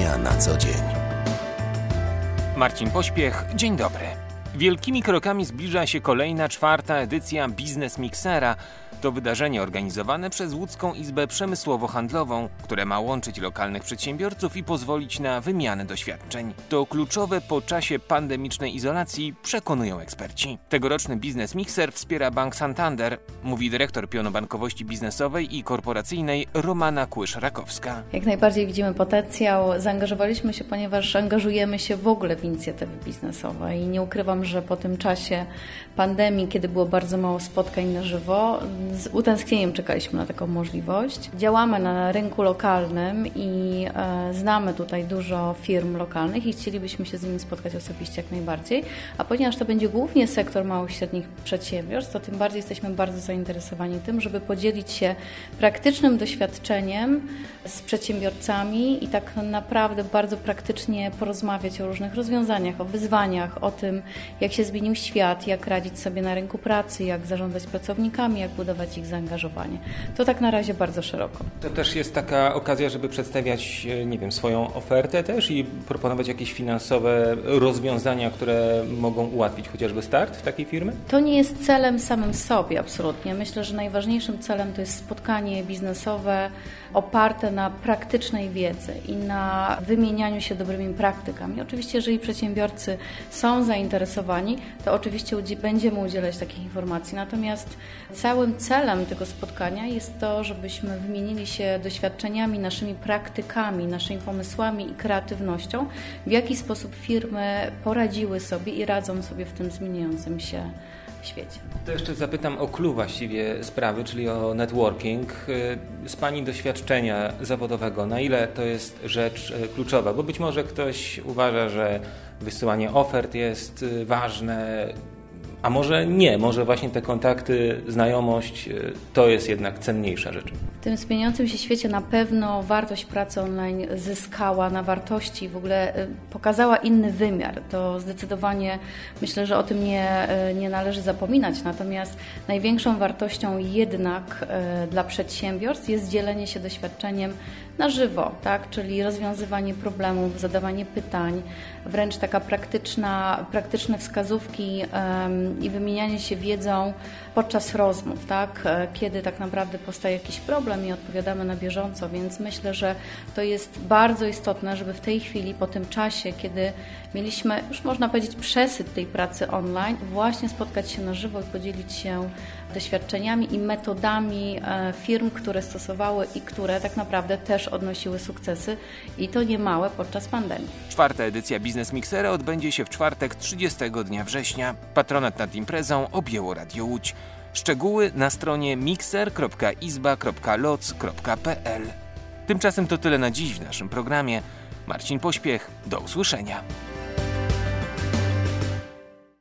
Ekonomia na co dzień. Marcin Pośpiech, dzień dobry. Wielkimi krokami zbliża się kolejna 4. edycja Biznes Mixera. To wydarzenie organizowane przez Łódzką Izbę Przemysłowo-Handlową, które ma łączyć lokalnych przedsiębiorców i pozwolić na wymianę doświadczeń. To kluczowe po czasie pandemicznej izolacji, przekonują eksperci. Tegoroczny Biznes Mixer wspiera Bank Santander, mówi dyrektor pionu bankowości biznesowej i korporacyjnej Romana Kłysz-Rakowska. Jak najbardziej widzimy potencjał, zaangażowaliśmy się, ponieważ angażujemy się w ogóle w inicjatywy biznesowe i nie ukrywam, że po tym czasie pandemii, kiedy było bardzo mało spotkań na żywo, z utęsknieniem czekaliśmy na taką możliwość. Działamy na rynku lokalnym i znamy tutaj dużo firm lokalnych i chcielibyśmy się z nimi spotkać osobiście jak najbardziej, a ponieważ to będzie głównie sektor małych i średnich przedsiębiorstw, to tym bardziej jesteśmy bardzo zainteresowani tym, żeby podzielić się praktycznym doświadczeniem z przedsiębiorcami i tak naprawdę bardzo praktycznie porozmawiać o różnych rozwiązaniach, o wyzwaniach, o tym, jak się zmienił świat, jak radzić sobie na rynku pracy, jak zarządzać pracownikami, jak budować ich zaangażowanie. To tak na razie bardzo szeroko. To też jest taka okazja, żeby przedstawiać, swoją ofertę też i proponować jakieś finansowe rozwiązania, które mogą ułatwić chociażby start takiej firmy? To nie jest celem samym sobie, absolutnie. Myślę, że najważniejszym celem to jest spotkanie biznesowe oparte na praktycznej wiedzy i na wymienianiu się dobrymi praktykami. Oczywiście, jeżeli przedsiębiorcy są zainteresowani, to oczywiście będziemy udzielać takich informacji. Natomiast całym celem tego spotkania jest to, żebyśmy wymienili się doświadczeniami, naszymi praktykami, naszymi pomysłami i kreatywnością, w jaki sposób firmy poradziły sobie i radzą sobie w tym zmieniającym się świecie. To jeszcze zapytam o clou właściwie sprawy, czyli o networking. Z Pani doświadczenia zawodowego, na ile to jest rzecz kluczowa? Bo być może ktoś uważa, że wysyłanie ofert jest ważne, a może nie, może właśnie te kontakty, znajomość to jest jednak cenniejsza rzecz. W tym zmieniającym się świecie na pewno wartość pracy online zyskała na wartości, w ogóle pokazała inny wymiar. To zdecydowanie myślę, że o tym nie należy zapominać. Natomiast największą wartością jednak dla przedsiębiorstw jest dzielenie się doświadczeniem na żywo, tak? Czyli rozwiązywanie problemów, zadawanie pytań, wręcz taka praktyczne wskazówki i wymienianie się wiedzą podczas rozmów, tak? Kiedy tak naprawdę powstaje jakiś problem i odpowiadamy na bieżąco, więc myślę, że to jest bardzo istotne, żeby w tej chwili, po tym czasie, kiedy mieliśmy, już można powiedzieć, przesyt tej pracy online, właśnie spotkać się na żywo i podzielić się doświadczeniami i metodami firm, które stosowały i które tak naprawdę też odnosiły sukcesy i to niemałe podczas pandemii. 4. edycja Biznes Mixera odbędzie się w czwartek 30 dnia września. Patronat nad imprezą objęło Radio Łódź. Szczegóły na stronie mixer.izba.loc.pl. Tymczasem to tyle na dziś w naszym programie. Marcin Pośpiech, do usłyszenia.